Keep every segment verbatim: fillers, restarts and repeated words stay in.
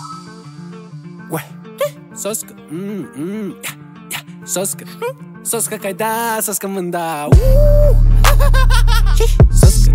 Ой, соска, м-м, соска, соска қайда, соска мында. Соска,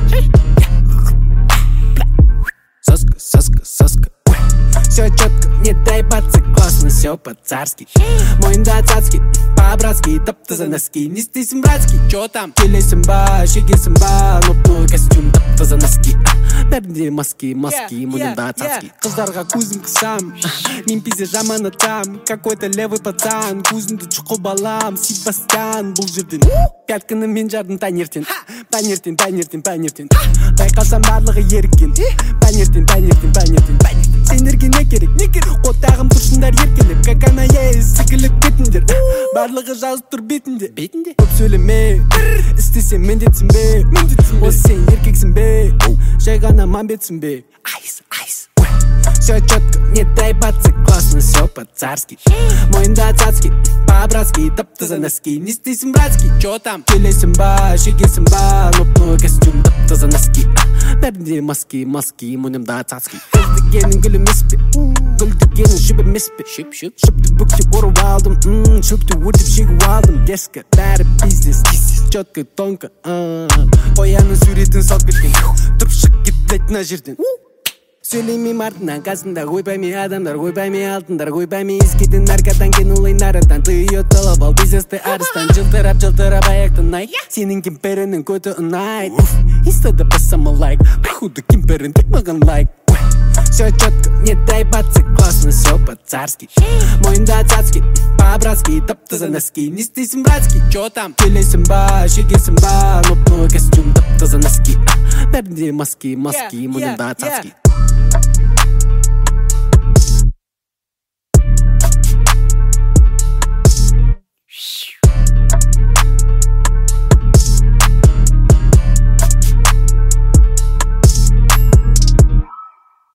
соска, соска, соска. Все четко, не дай пацы, классно, все по-царски. Мойында цацки, по-братски, тапты за носки. Не стейсің братский, чё там? Келесің ба, шегесің ба, нотной костюм, тапты за носки. Бәрінде маски, маски, мойында цацки. Қыздарға көзім қысам, мен пизе жаман атам. Какой-то левый пацан, көзімді чұқып алам. Себастьян, бұл жерден пятканы мен жардым таңертең. Таңертең, таңертең, таңертең. Байқасам барлығы еріккен. Таңертең, таңертең, таңертең. Сендерге не керек, не керек? Қотағым тұрсыңдар еркелеп, как она есть, сікіліп кетіңдер. Барлығы жазып тұр бетінде. Бетінде? Көп сөйлеме, істесем міндетсің бе? Міндетсің бе? Осы сен еркексің бе? Жай ғана мамбетсің бе? Айс, айс. Все четко, не дай пацы, классно, все по-царски. Мойында цацки, по-братски, тапты за носки. Не стейсің братский, чё там? Келесің ба, шегесің ба, нотной костюм, тапты за носки. Бәрінде маски, маски, мойнымда цацки. Гүл дегенің гүл емес пе? Гүл дегенің жіп емес пе? Шүп, шүп, шүпті бүктеп ұрып алдым, шүпті өртеп шегіп алдым. Деска, бәрі бизнес, четко, тонко. Қояның суретін салып кеткен, тұрып шық кет, блять, на жерден. Сөйлемейм артынан қасында, ойбаймай адамдар, ойбаймай алтындар, ойбаймай ескеден наркотан кен олайын арадан. Ты ее талап ал, бизнесті арыстан, жылтырап, жылтырап аяқтан ай. Сенің кемперінің көті ұнай. Инстада басама лайк, походу кемперін тек маған лайк. Все четко, не дай пацы, классно, все по-царски. Мойында цацки, по-братски, тапты за носки. Не стейсің братский, чё там? Келесің ба, шегесің ба, нотной костюм, тапты за носки. Бәрінде маски, маски, мойнында цацки.